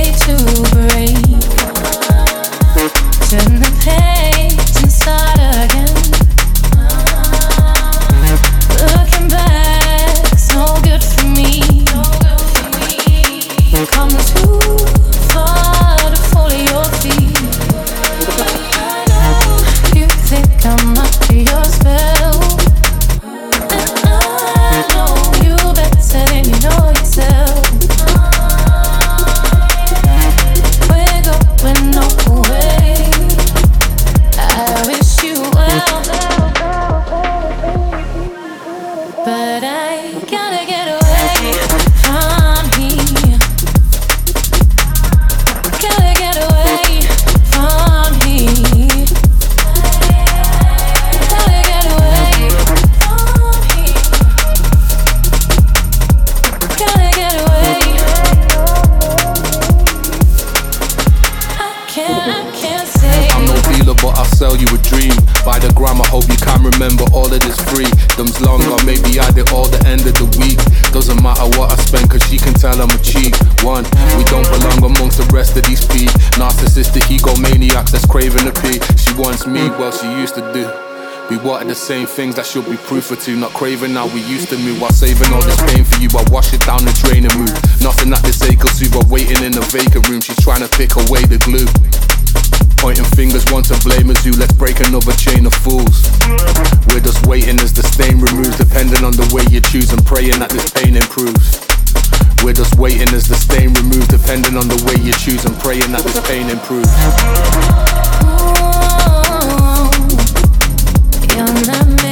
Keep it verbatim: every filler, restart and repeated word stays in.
The same things that should be proof for two. Not craving how we used to move. While saving all this pain for you, I wash it down the drain and move. Nothing that this ache will soothe. While waiting in a vacant room, she's trying to pick away the glue. Pointing fingers, one to blame as you. Let's break another chain of fools. We're just waiting as the stain removes, depending on the way you choose, and praying that this pain improves. We're just waiting as the stain removes, depending on the way you choose, and praying that this pain improves. You're not me.